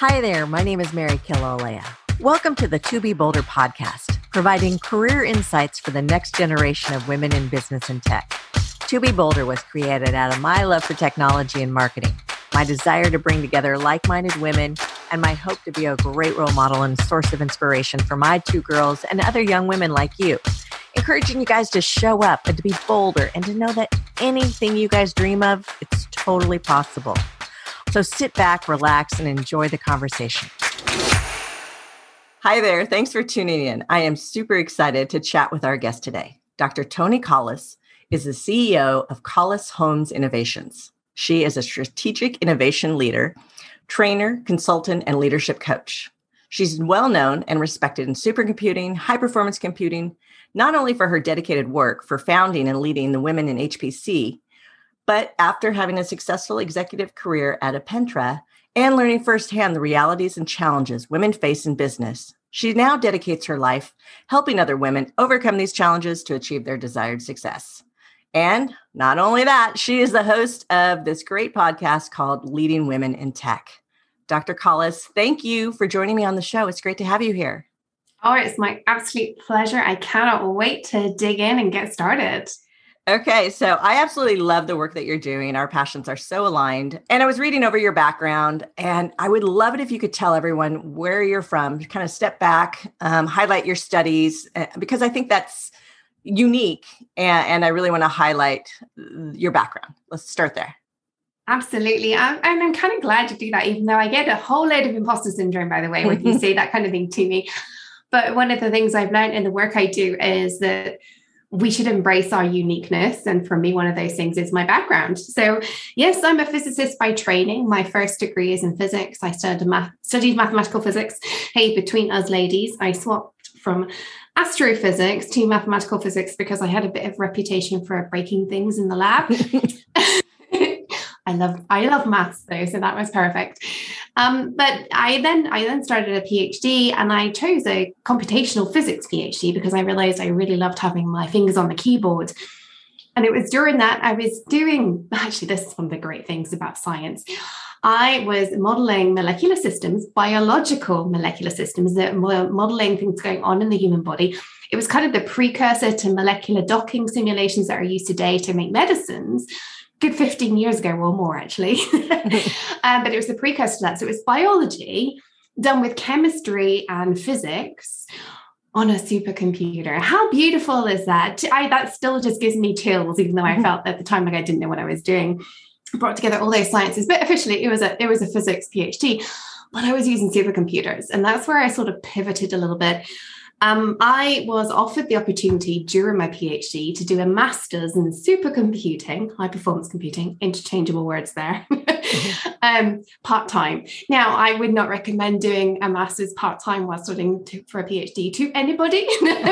Hi there, my name is Mary Kilolea. Welcome to the To Be Bolder podcast, providing career insights for the next generation of women in business and tech. To Be Bolder was created out of my love for technology and marketing, my desire to bring together like-minded women, and my hope to be a great role model and source of inspiration for my two girls and other young women like you, encouraging you guys to show up and to be bolder and to know that anything you guys dream of, it's totally possible. So sit back, relax, and enjoy the conversation. Hi there. Thanks for tuning in. I am super excited to chat with our guest today. Dr. Toni Collis is the CEO of Collis Homes Innovations. She is a strategic innovation leader, trainer, consultant, and leadership coach. She's well known and respected in supercomputing, high-performance computing, not only for her dedicated work for founding and leading the women in HPC, but after having a successful executive career at Apentra and learning firsthand the realities and challenges women face in business, she now dedicates her life helping other women overcome these challenges to achieve their desired success. And not only that, she is the host of this great podcast called Leading Women in Tech. Dr. Collis, thank you for joining me on the show. It's great to have you here. Oh, it's my absolute pleasure. I cannot wait to dig in and get started. Okay, so I absolutely love the work that you're doing. Our passions are so aligned. And I was reading over your background, and I would love it if you could tell everyone where you're from, kind of step back, highlight your studies, because I think that's unique. And I really want to highlight your background. Let's start there. Absolutely. And I'm kind of glad to do that, even though I get a whole load of imposter syndrome, by the way, when you say that kind of thing to me. But one of the things I've learned in the work I do is that we should embrace our uniqueness. And for me, one of those things is my background. So yes, I'm a physicist by training. My first degree is in physics. I studied mathematical physics. Hey, between us ladies, I swapped from astrophysics to mathematical physics because I had a bit of reputation for breaking things in the lab. I love maths though, so that was perfect. But I then started a PhD, and I chose a computational physics PhD because I realized I really loved having my fingers on the keyboard. And it was during that I was doing, actually, this is one of the great things about science. I was modeling molecular systems, biological molecular systems that were modeling things going on in the human body. It was kind of the precursor to molecular docking simulations that are used today to make medicines. Good 15 years ago or more, actually. But it was the precursor to that. So it was biology done with chemistry and physics on a supercomputer. How beautiful is that? That still just gives me chills, even though I felt at the time like I didn't know what I was doing. Brought together all those sciences, but officially it was a physics PhD, but I was using supercomputers. And that's where I sort of pivoted a little bit. I was offered the opportunity during my PhD to do a master's in supercomputing, high performance computing, interchangeable words there, part-time. Now, I would not recommend doing a master's part-time while studying for a PhD to anybody.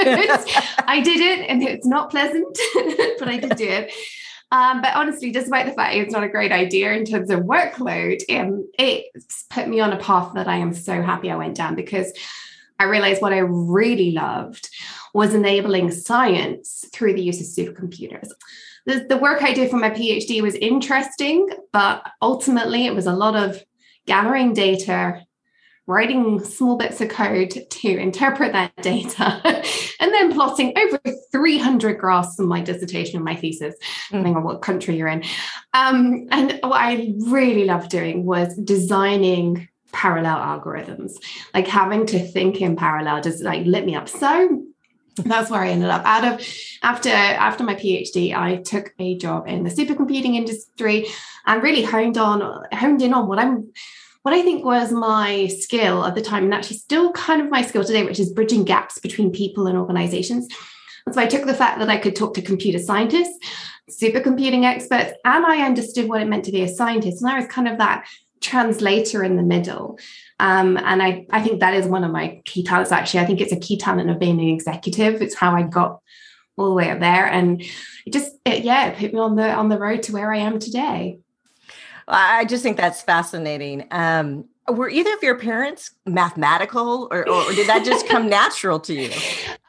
I did it, and it's not pleasant, but I did do it. But honestly, despite the fact it's not a great idea in terms of workload, it put me on a path that I am so happy I went down, because I realized what I really loved was enabling science through the use of supercomputers. The work I did for my PhD was interesting, but ultimately it was a lot of gathering data, writing small bits of code to interpret that data, and then plotting over 300 graphs in my dissertation and my thesis, depending on what country you're in. And what I really loved doing was designing parallel algorithms, like having to think in parallel just like lit me up. So that's where I ended up. After my PhD, I took a job in the supercomputing industry and really honed in on what I think was my skill at the time, and actually still kind of my skill today, which is bridging gaps between people and organizations. And so I took the fact that I could talk to computer scientists, supercomputing experts, and I understood what it meant to be a scientist. And I was kind of that translator in the middle. And I think that is one of my key talents, actually. I think it's a key talent of being an executive. It's how I got all the way up there. And it put me on the road to where I am today. I just think that's fascinating. Were either of your parents mathematical, or did that just come natural to you?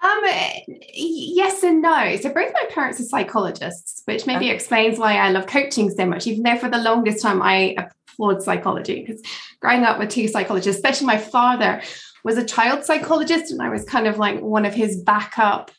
Yes and no. So both my parents are psychologists, which maybe explains why I love coaching so much, even though for the longest time I flawed psychology, because growing up with two psychologists, especially my father was a child psychologist, and I was kind of like one of his backup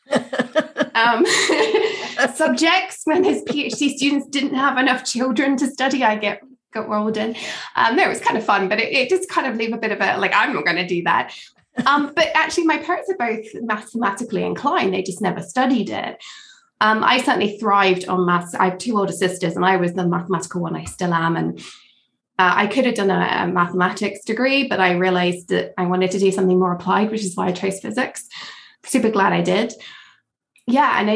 subjects when his PhD students didn't have enough children to study. I got rolled in. No, it was kind of fun, but it just kind of leave a bit of a, like, I'm not going to do that. But actually, my parents are both mathematically inclined. They just never studied it. I certainly thrived on maths. I have two older sisters, and I was the mathematical one. I still am. And I could have done a mathematics degree, but I realized that I wanted to do something more applied, which is why I chose physics. Super glad I did. Yeah. And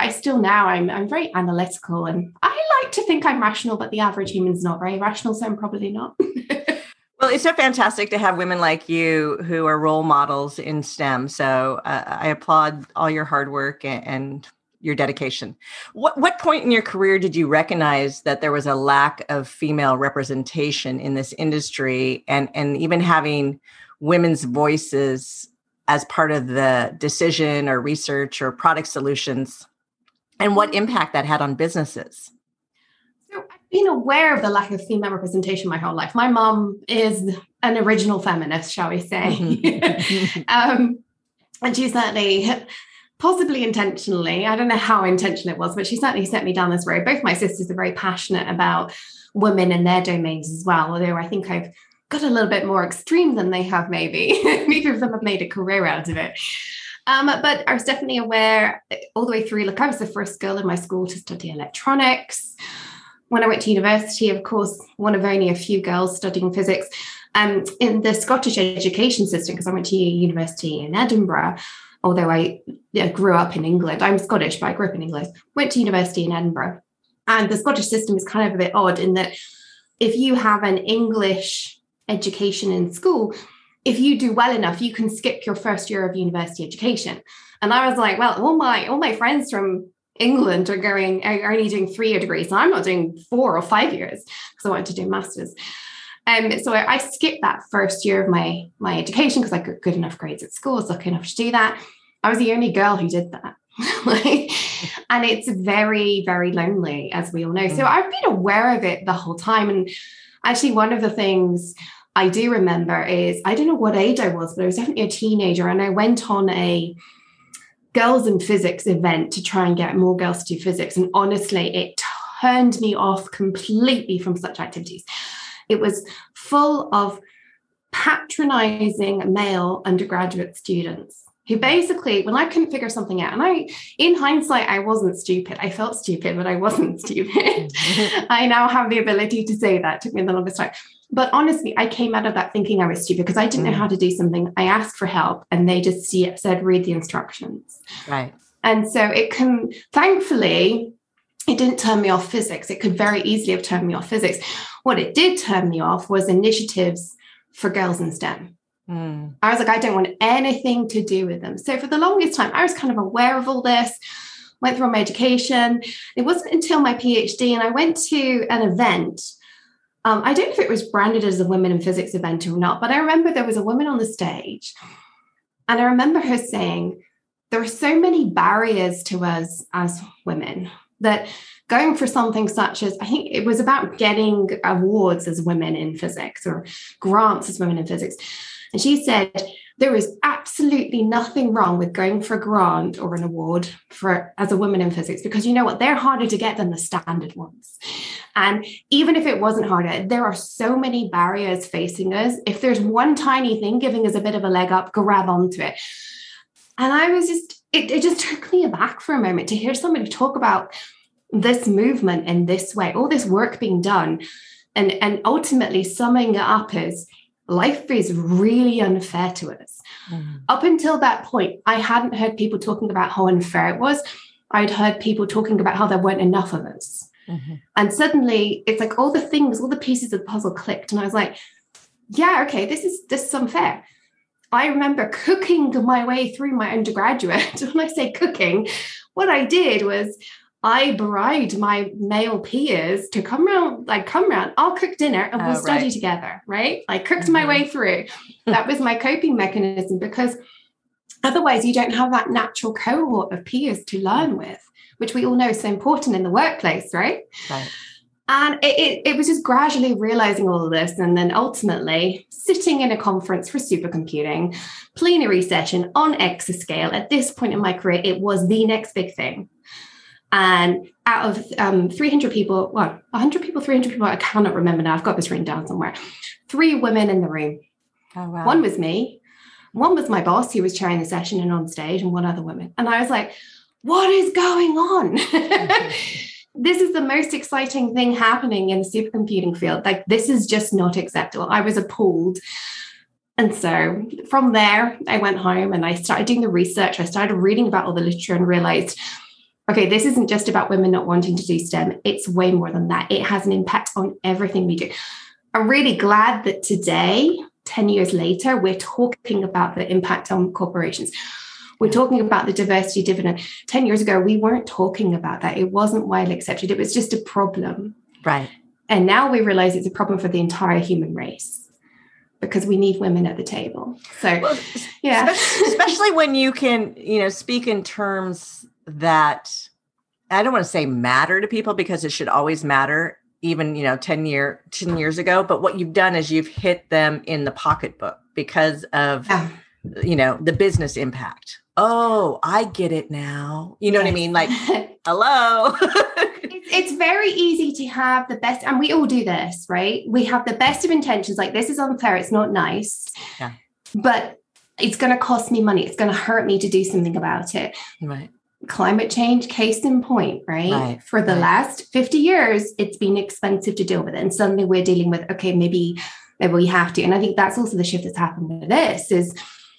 I'm very analytical, and I like to think I'm rational, but the average human's not very rational. So I'm probably not. Well, it's so fantastic to have women like you who are role models in STEM. So I applaud all your hard work and your dedication. What point in your career did you recognize that there was a lack of female representation in this industry, and even having women's voices as part of the decision or research or product solutions, and what impact that had on businesses? So I've been aware of the lack of female representation my whole life. My mom is an original feminist, shall we say. And she certainly, possibly intentionally, I don't know how intentional it was, but she certainly set me down this road. Both my sisters are very passionate about women and their domains as well, although I think I've got a little bit more extreme than they have, maybe. Neither of them have made a career out of it. But I was definitely aware all the way through. Look, I was the first girl in my school to study electronics. When I went to university, of course, one of only a few girls studying physics. In the Scottish education system, because I went to university in Edinburgh, although I grew up in England. I'm Scottish, but I grew up in England. Went to university in Edinburgh. And the Scottish system is kind of a bit odd in that if you have an English education in school, if you do well enough, you can skip your first year of university education. And I was like, well, all my friends from England are only doing 3-year degrees. So I'm not doing 4 or 5 years because I wanted to do masters. So I skipped that first year of my education because I got good enough grades at school. I was lucky enough to do that. I was the only girl who did that. And it's very, very lonely, as we all know. So I've been aware of it the whole time. And actually, one of the things I do remember is, I don't know what age I was, but I was definitely a teenager. And I went on a girls in physics event to try and get more girls to do physics. And honestly, it turned me off completely from such activities. It was full of patronizing male undergraduate students who basically, when I couldn't figure something out, and in hindsight, I wasn't stupid. I felt stupid, but I wasn't stupid. I now have the ability to say that. It took me the longest time. But honestly, I came out of that thinking I was stupid because I didn't know how to do something. I asked for help and they just said, read the instructions. Right. And so thankfully, it didn't turn me off physics. It could very easily have turned me off physics. What it did turn me off was initiatives for girls in STEM. I was like, I don't want anything to do with them. So for the longest time, I was kind of aware of all this, went through my education. It wasn't until my PhD, and I went to an event. I don't know if it was branded as a women in physics event or not, but I remember there was a woman on the stage. And I remember her saying, there are so many barriers to us as women that going for something such as, I think it was about getting awards as women in physics or grants as women in physics. And she said, there is absolutely nothing wrong with going for a grant or an award as a woman in physics, because you know what? They're harder to get than the standard ones. And even if it wasn't harder, there are so many barriers facing us. If there's one tiny thing giving us a bit of a leg up, grab onto it. And I was it just took me aback for a moment to hear somebody talk about this movement in this way, all this work being done, and ultimately summing it up as life is really unfair to us. Up until that point, I hadn't heard people talking about how unfair it was. I'd heard people talking about how there weren't enough of us. And suddenly it's like all the pieces of the puzzle clicked. And I was like, yeah, okay, this is unfair. I remember cooking my way through my undergraduate. When I say cooking, what I did was I bribed my male peers to come around, I'll cook dinner and we'll study together, right? I cooked my way through. That was my coping mechanism, because otherwise you don't have that natural cohort of peers to learn with, which we all know is so important in the workplace, right? And it was just gradually realizing all of this. And then ultimately sitting in a conference for supercomputing, plenary session on exascale. At this point in my career, it was the next big thing. And out of 300 people, 100 people, 300 people, I cannot remember now. I've got this written down somewhere. 3 women in the room. Oh, wow. One was me. One was my boss, who was chairing the session and on stage, and one other woman. And I was like, what is going on? This is the most exciting thing happening in the supercomputing field. Like, this is just not acceptable. I was appalled. And so from there, I went home and I started doing the research. I started reading about all the literature and realized, okay, this isn't just about women not wanting to do STEM. It's way more than that. It has an impact on everything we do. I'm really glad that today, 10 years later, we're talking about the impact on corporations. We're talking about the diversity dividend. 10 years ago, we weren't talking about that. It wasn't widely accepted. It was just a problem. Right. And now we realize it's a problem for the entire human race because we need women at the table. So, well, yeah. Especially when you can, speak in terms that I don't want to say matter to people, because it should always matter, even, 10 years ago. But what you've done is you've hit them in the pocketbook because of, the business impact. Oh, I get it now. You know what I mean? Like, hello. It's very easy to have the best, and we all do this, right? We have the best of intentions. Like, this is unfair. It's not nice, but it's going to cost me money. It's going to hurt me to do something about it. Right. Climate change, case in point, right? For the last 50 years, it's been expensive to deal with it. And suddenly we're dealing with, okay, maybe we have to. And I think that's also the shift that's happened with this is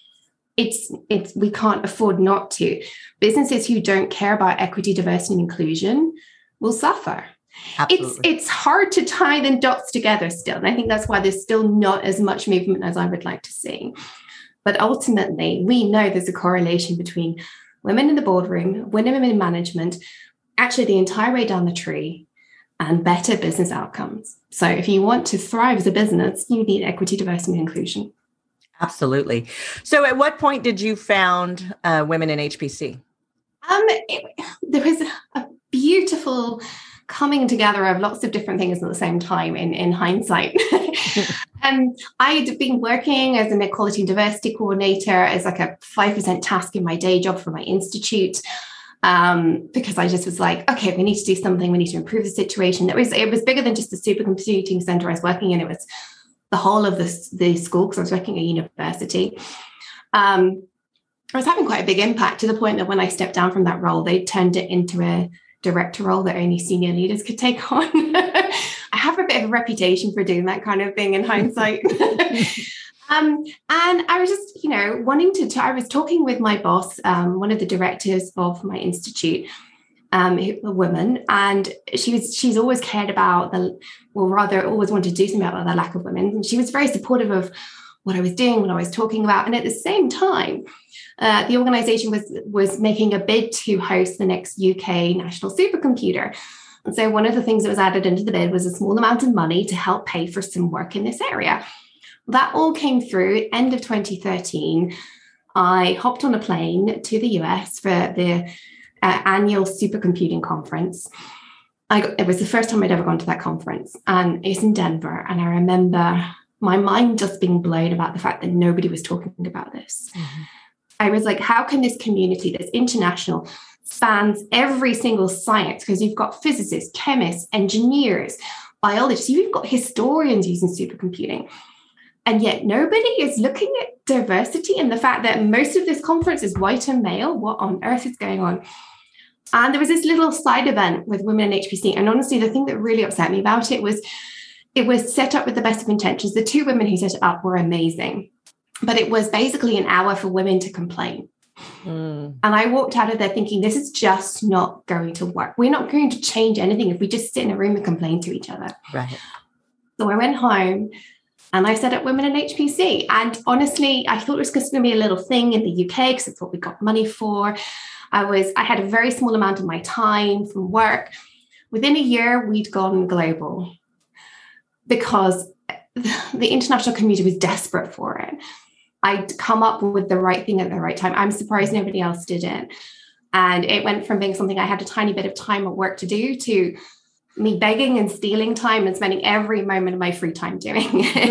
it's we can't afford not to. Businesses who don't care about equity, diversity, and inclusion will suffer. Absolutely. It's hard to tie the dots together still. And I think that's why there's still not as much movement as I would like to see. But ultimately, we know there's a correlation between women in the boardroom, women in management, actually the entire way down the tree, and better business outcomes. So if you want to thrive as a business, you need equity, diversity, and inclusion. Absolutely. So at what point did you found Women in HPC? There was a beautiful coming together of lots of different things at the same time in hindsight. I'd been working as an equality and diversity coordinator as like a 5% task in my day job for my institute. Because I just was like, okay, we need to do something. We need to improve the situation. It was bigger than just the supercomputing center I was working in. It was the whole of the school, because I was working at a university. I was having quite a big impact to the point that when I stepped down from that role, they turned it into a director role that only senior leaders could take on. I have a bit of a reputation for doing that kind of thing in hindsight. And I was just, wanting to, I was talking with my boss, one of the directors of my institute, a woman, and she's always cared about always wanted to do something about the lack of women. And she was very supportive of what I was doing, what I was talking about. And at the same time, the organization was making a bid to host the next UK national supercomputer. And so one of the things that was added into the bid was a small amount of money to help pay for some work in this area. That all came through end of 2013. I hopped on a plane to the US for the annual supercomputing conference. It was the first time I'd ever gone to that conference, and it's in Denver. And I remember my mind just being blown about the fact that nobody was talking about this. Mm-hmm. I was like, how can this community that's international, spans every single science, because you've got physicists, chemists, engineers, biologists, you've got historians using supercomputing. And yet nobody is looking at diversity and the fact that most of this conference is white and male. What on earth is going on? And there was this little side event with Women in HPC. And honestly, the thing that really upset me about it was set up with the best of intentions. The 2 women who set it up were amazing. But it was basically an hour for women to complain. And I walked out of there thinking, this is just not going to work. We're not going to change anything if we just sit in a room and complain to each other. Right. So I went home and I set up Women in HPC. And honestly, I thought it was just going to be a little thing in the UK because it's what we got money for. I had a very small amount of my time from work. Within a year, we'd gone global because the international community was desperate for it. I'd come up with the right thing at the right time. I'm surprised nobody else did it. And it went from being something I had a tiny bit of time at work to do to me begging and stealing time and spending every moment of my free time doing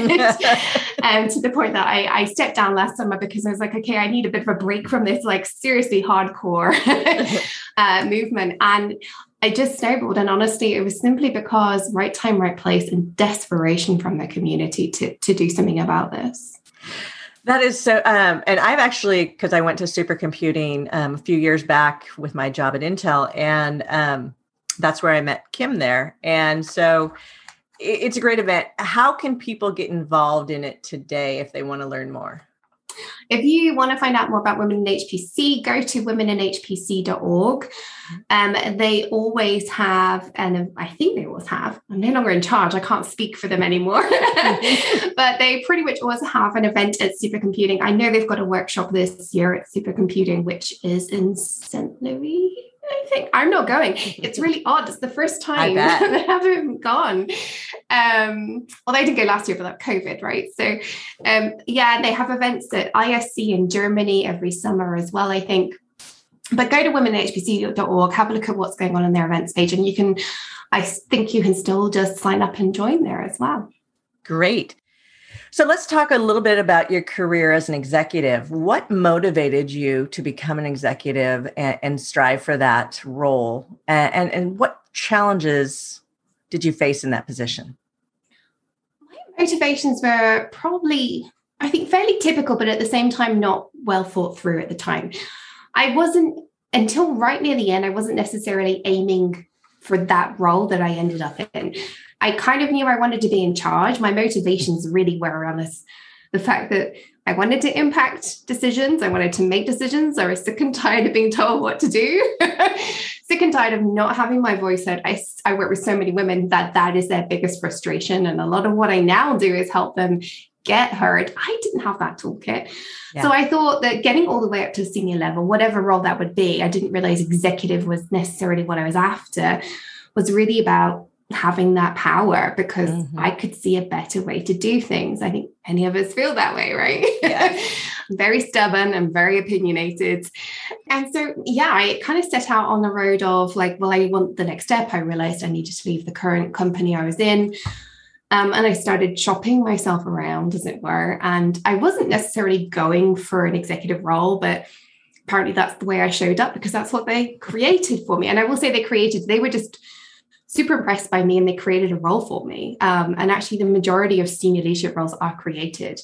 it. To the point that I stepped down last summer because I was like, okay, I need a bit of a break from this like seriously hardcore movement. And I just snowballed. And honestly, it was simply because right time, right place, and desperation from the community to do something about this. That is so, and I've actually, because I went to supercomputing a few years back with my job at Intel, and that's where I met Kim there. And so it's a great event. How can people get involved in it today if they want to learn more? If you want to find out more about Women in HPC, go to womeninhpc.org. They always have, and I think they always have, I'm no longer in charge, I can't speak for them anymore, but they pretty much always have an event at Supercomputing. I know they've got a workshop this year at Supercomputing, which is in St. Louis. I think I'm not going. It's really odd. It's the first time I haven't gone. Well, they didn't go last year, but that COVID, right? So, yeah, they have events at ISC in Germany every summer as well, I think. But go to womeninhpc.org, have a look at what's going on their events page, and I think you can still just sign up and join there as well. Great. So let's talk a little bit about your career as an executive. What motivated you to become an executive and strive for that role? And what challenges did you face in that position? My motivations were probably, I think, fairly typical, but at the same time, not well thought through at the time. I wasn't, until right near the end, I wasn't necessarily aiming for that role that I ended up in. I kind of knew I wanted to be in charge. My motivations really were around the fact that I wanted to impact decisions. I wanted to make decisions. I was sick and tired of being told what to do. Sick and tired of not having my voice heard. I work with so many women that is their biggest frustration. And a lot of what I now do is help them get heard. I didn't have that toolkit. Yeah. So I thought that getting all the way up to senior level, whatever role that would be, I didn't realize executive was necessarily what I was after, was really about having that power, because I could see a better way to do things. I think many of us feel that way, right? Yes. I'm very stubborn and very opinionated. And so, yeah, I kind of set out on the road of like, well, I want the next step. I realized I needed to leave the current company I was in. And I started shopping myself around, as it were. And I wasn't necessarily going for an executive role, but apparently that's the way I showed up, because that's what they created for me. And I will say they were just super impressed by me, and they created a role for me. And actually the majority of senior leadership roles are created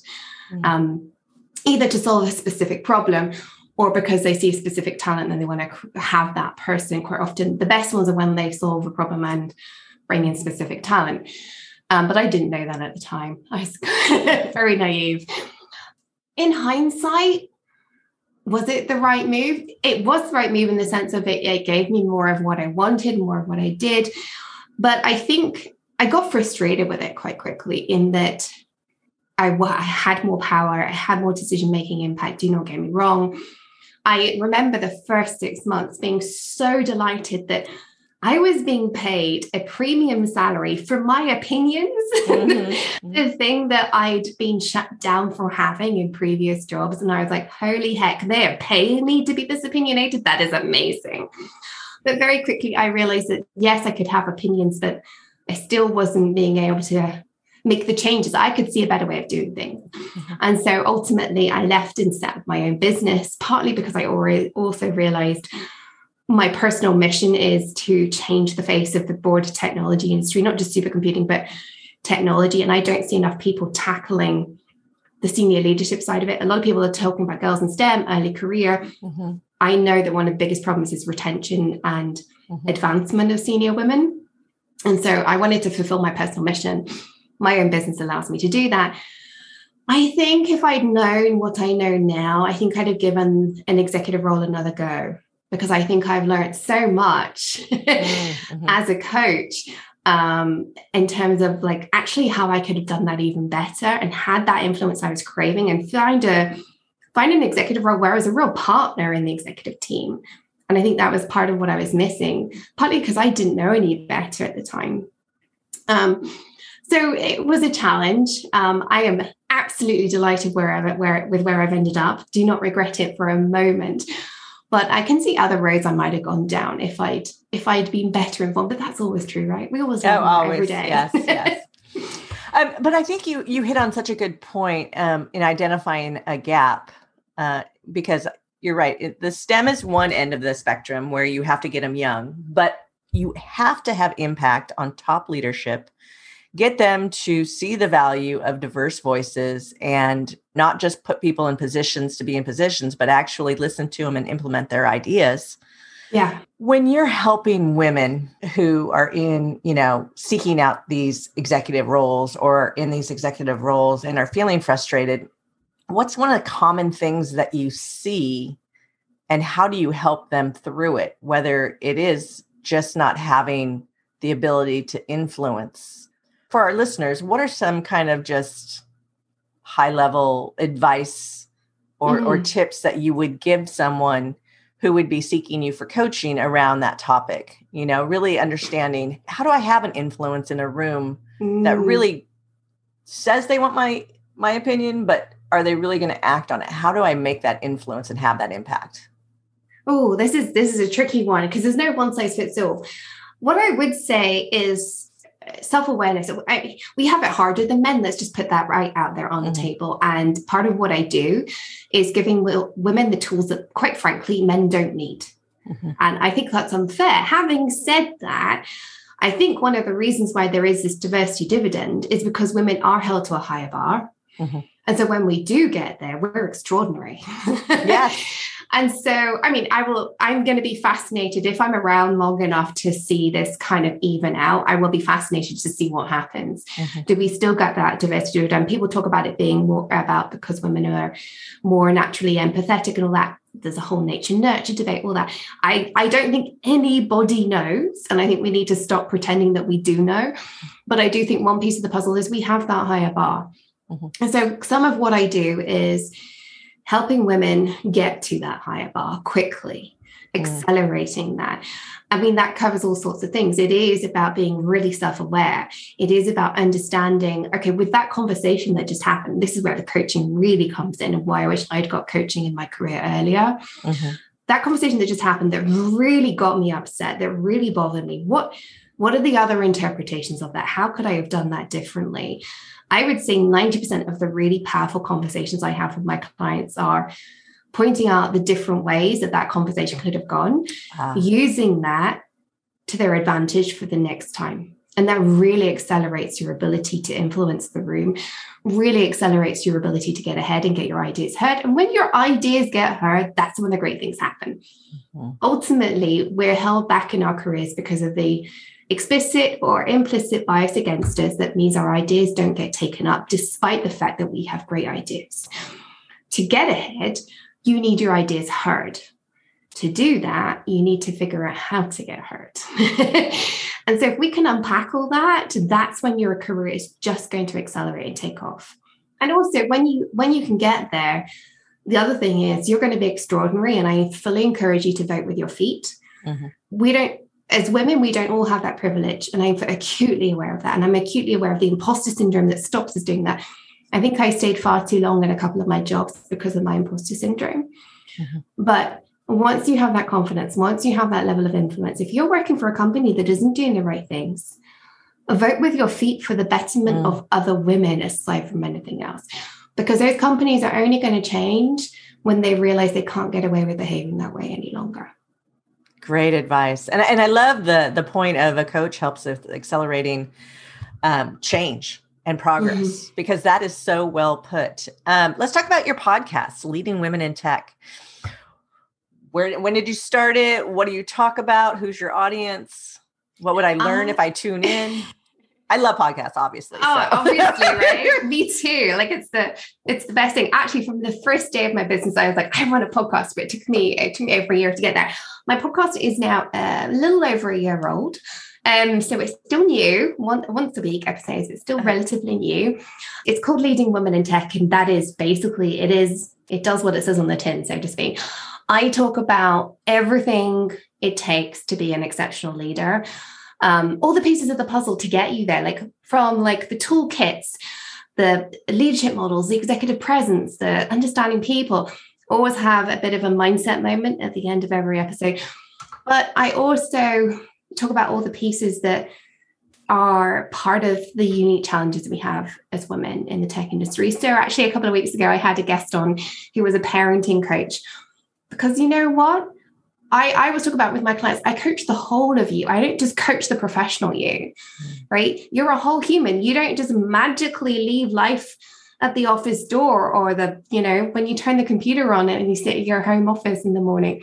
either to solve a specific problem or because they see a specific talent and they want to have that person. Quite often the best ones are when they solve a problem and bring in specific talent. But I didn't know that at the time. I was very naive. In hindsight, was it the right move? It was the right move in the sense of it gave me more of what I wanted, more of what I did. But I think I got frustrated with it quite quickly, in that I had more power. I had more decision-making impact. Do not get me wrong. I remember the first 6 months being so delighted that I was being paid a premium salary for my opinions, the thing that I'd been shut down for having in previous jobs. And I was like, holy heck, they're paying me to be this opinionated. That is amazing. But very quickly, I realized that, yes, I could have opinions, but I still wasn't being able to make the changes. I could see a better way of doing things. And so ultimately, I left and set up my own business, partly because I also realized my personal mission is to change the face of the broader technology industry, not just supercomputing, but technology. And I don't see enough people tackling the senior leadership side of it. A lot of people are talking about girls in STEM, early career. I know that one of the biggest problems is retention and advancement of senior women. And so I wanted to fulfill my personal mission. My own business allows me to do that. I think if I'd known what I know now, I think I'd have given an executive role another go, because I think I've learned so much as a coach in terms of like actually how I could have done that even better and had that influence I was craving, and find an executive role where I was a real partner in the executive team. And I think that was part of what I was missing, partly because I didn't know any better at the time. So it was a challenge. I am absolutely delighted with where I've ended up. Do not regret it for a moment. But I can see other roads I might have gone down if I'd been better informed. But that's always true, right? We always learn more every day. Yes. But I think you hit on such a good point in identifying a gap, because you're right. The STEM is one end of the spectrum where you have to get them young, but you have to have impact on top leadership, get them to see the value of diverse voices and not just put people in positions to be in positions, but actually listen to them and implement their ideas. Yeah. When you're helping women who are in, seeking out these executive roles or in these executive roles and are feeling frustrated, what's one of the common things that you see and how do you help them through it? Whether it is just not having the ability to influence. For our listeners, what are some kind of just high level advice or tips that you would give someone who would be seeking you for coaching around that topic? Really understanding, how do I have an influence in a room that really says they want my opinion, but are they really going to act on it? How do I make that influence and have that impact? Oh, this is a tricky one because there's no one size fits all. What I would say is self-awareness. We have it harder than men. Let's just put that right out there on the table. And part of what I do is giving women the tools that, quite frankly, men don't need. And I think that's unfair. Having said that, I think one of the reasons why there is this diversity dividend is because women are held to a higher bar. And so when we do get there, we're extraordinary. Yes. And so, I'm going to be fascinated if I'm around long enough to see this kind of even out. I will be fascinated to see what happens. Do we still get that diversity? And people talk about it being more about because women are more naturally empathetic and all that. There's a whole nature nurture debate, all that. I don't think anybody knows. And I think we need to stop pretending that we do know. But I do think one piece of the puzzle is we have that higher bar. And so some of what I do is helping women get to that higher bar quickly, accelerating that. That covers all sorts of things. It is about being really self-aware. It is about understanding, okay, with that conversation that just happened, this is where the coaching really comes in and why I wish I'd got coaching in my career earlier. That conversation that just happened that really got me upset, that really bothered me. What are the other interpretations of that? How could I have done that differently? I would say 90% of the really powerful conversations I have with my clients are pointing out the different ways that conversation could have gone, using that to their advantage for the next time. And that really accelerates your ability to influence the room, really accelerates your ability to get ahead and get your ideas heard. And when your ideas get heard, that's when the great things happen. Ultimately, we're held back in our careers because of the explicit or implicit bias against us that means our ideas don't get taken up, despite the fact that we have great ideas. To get ahead, you need your ideas heard. To do that, you need to figure out how to get heard. And so if we can unpack all that, that's when your career is just going to accelerate and take off. And also when you can get there, the other thing is you're going to be extraordinary. And I fully encourage you to vote with your feet. As women, we don't all have that privilege. And I'm acutely aware of that. And I'm acutely aware of the imposter syndrome that stops us doing that. I think I stayed far too long in a couple of my jobs because of my imposter syndrome. But once you have that confidence, once you have that level of influence, if you're working for a company that isn't doing the right things, vote with your feet for the betterment of other women aside from anything else. Because those companies are only going to change when they realize they can't get away with behaving that way any longer. Great advice. And I love the point of a coach helps with accelerating change and progress, because that is so well put. Let's talk about your podcast, Leading Women in Tech. When did you start it? What do you talk about? Who's your audience? What would I learn if I tune in? I love podcasts, obviously. Obviously, right? Me too. Like it's the best thing. Actually, from the first day of my business, I was like, I want a podcast, but it took me over a year to get there. My podcast is now a little over a year old. So it's still new, once a week episodes. It's still relatively new. It's called Leading Women in Tech. And that is basically, it does what it says on the tin, so to speak. I talk about everything it takes to be an exceptional leader. All the pieces of the puzzle to get you there, from the toolkits, the leadership models, the executive presence, the understanding people, always have a bit of a mindset moment at the end of every episode. But I also talk about all the pieces that are part of the unique challenges we have as women in the tech industry. So actually, a couple of weeks ago, I had a guest on who was a parenting coach, because you know what? I always talk about with my clients, I coach the whole of you. I don't just coach the professional you, right? You're a whole human. You don't just magically leave life at the office door or when you turn the computer on and you sit at your home office in the morning.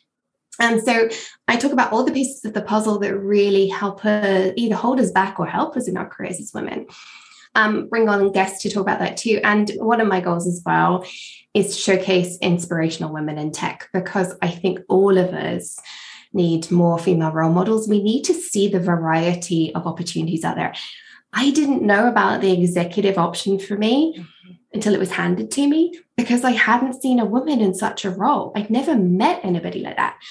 And so I talk about all the pieces of the puzzle that really help us either hold us back or help us in our careers as women. Bring on guests to talk about that too. And one of my goals as well is to showcase inspirational women in tech, because I think all of us need more female role models. We need to see the variety of opportunities out there. I didn't know about the executive option for me until it was handed to me, because I hadn't seen a woman in such a role. I'd never met anybody like that.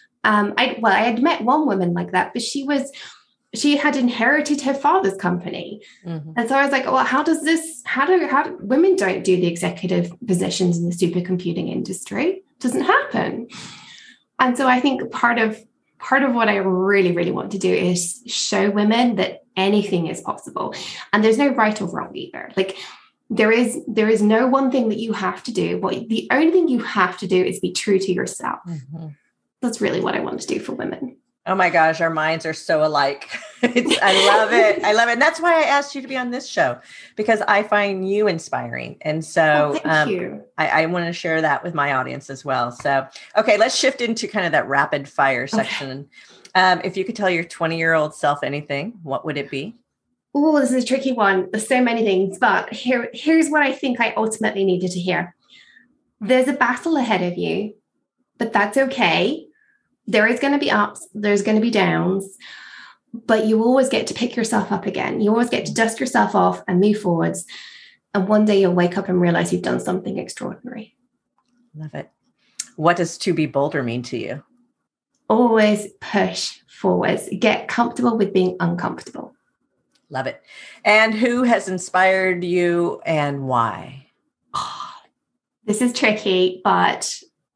I had met one woman like that, but she had inherited her father's company. Mm-hmm. And so I was like, well, how do women don't do the executive positions in the supercomputing industry? It doesn't happen. And so I think part of what I really, really want to do is show women that anything is possible. And there's no right or wrong either. Like there is no one thing that you have to do. The only thing you have to do is be true to yourself. Mm-hmm. That's really what I want to do for women. Oh my gosh, our minds are so alike. I love it. I love it. And that's why I asked you to be on this show, because I find you inspiring. And so thank you. I want to share that with my audience as well. So, okay, let's shift into kind of that rapid fire section. Okay. If you could tell your 20-year-old self anything, what would it be? Oh, this is a tricky one. There's so many things, but here's what I think I ultimately needed to hear. There's a battle ahead of you, but that's okay. There is going to be ups, there's going to be downs, but you always get to pick yourself up again. You always get to dust yourself off and move forwards. And one day you'll wake up and realize you've done something extraordinary. Love it. What does to be bolder mean to you? Always push forwards. Get comfortable with being uncomfortable. Love it. And who has inspired you and why? Oh, this is tricky, but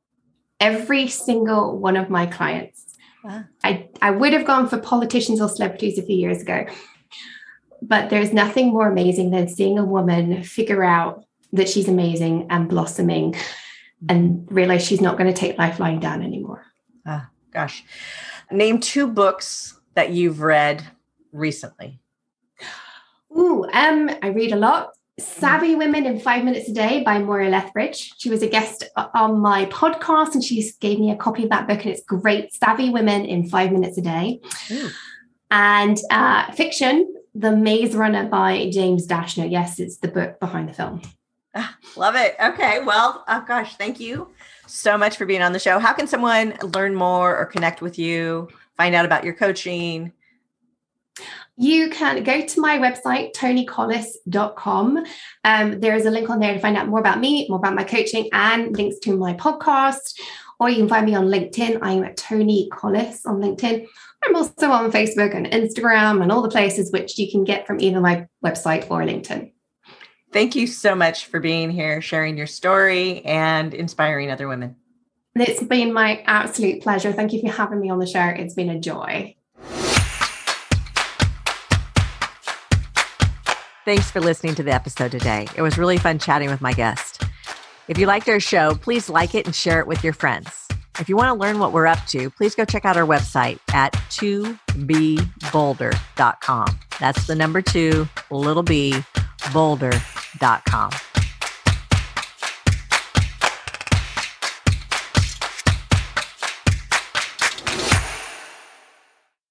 every single one of my clients. Wow. I would have gone for politicians or celebrities a few years ago, but there's nothing more amazing than seeing a woman figure out that she's amazing and blossoming and realize she's not going to take life lying down anymore. Gosh. Name 2 books that you've read recently. I read a lot. Savvy Women in 5 Minutes a Day by Moira Lethbridge. She was a guest on my podcast and she gave me a copy of that book, and it's great. Savvy Women in 5 Minutes a Day. Ooh. And fiction, The Maze Runner by James Dashner. Yes, it's the book behind the film. Love it. Okay. Well, gosh, thank you so much for being on the show. How can someone learn more or connect with you, find out about your coaching? You can go to my website, tonicollis.com. There's a link on there to find out more about me, more about my coaching, and links to my podcast. Or you can find me on LinkedIn. I'm at Toni Collis on LinkedIn. I'm also on Facebook and Instagram and all the places which you can get from either my website or LinkedIn. Thank you so much for being here, sharing your story and inspiring other women. It's been my absolute pleasure. Thank you for having me on the show. It's been a joy. Thanks for listening to the episode today. It was really fun chatting with my guest. If you liked our show, please like it and share it with your friends. If you want to learn what we're up to, please go check out our website at 2bbolder.com. That's the number 2, little b, bolder.com.